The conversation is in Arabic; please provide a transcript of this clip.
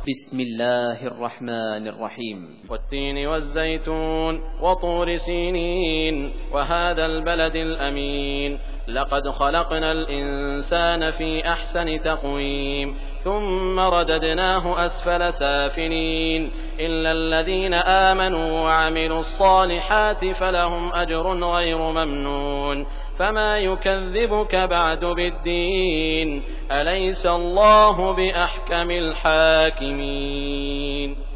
بسم الله الرحمن الرحيم. والتين والزيتون وطور سينين وهذا البلد الأمين لقد خلقنا الإنسان في أحسن تقويم ثم رددناه أسفل سافلين إلا الذين آمنوا وعملوا الصالحات فلهم أجر غير ممنون فما يكذبك بعد بالدين أليس الله بأحكم الحاكمين.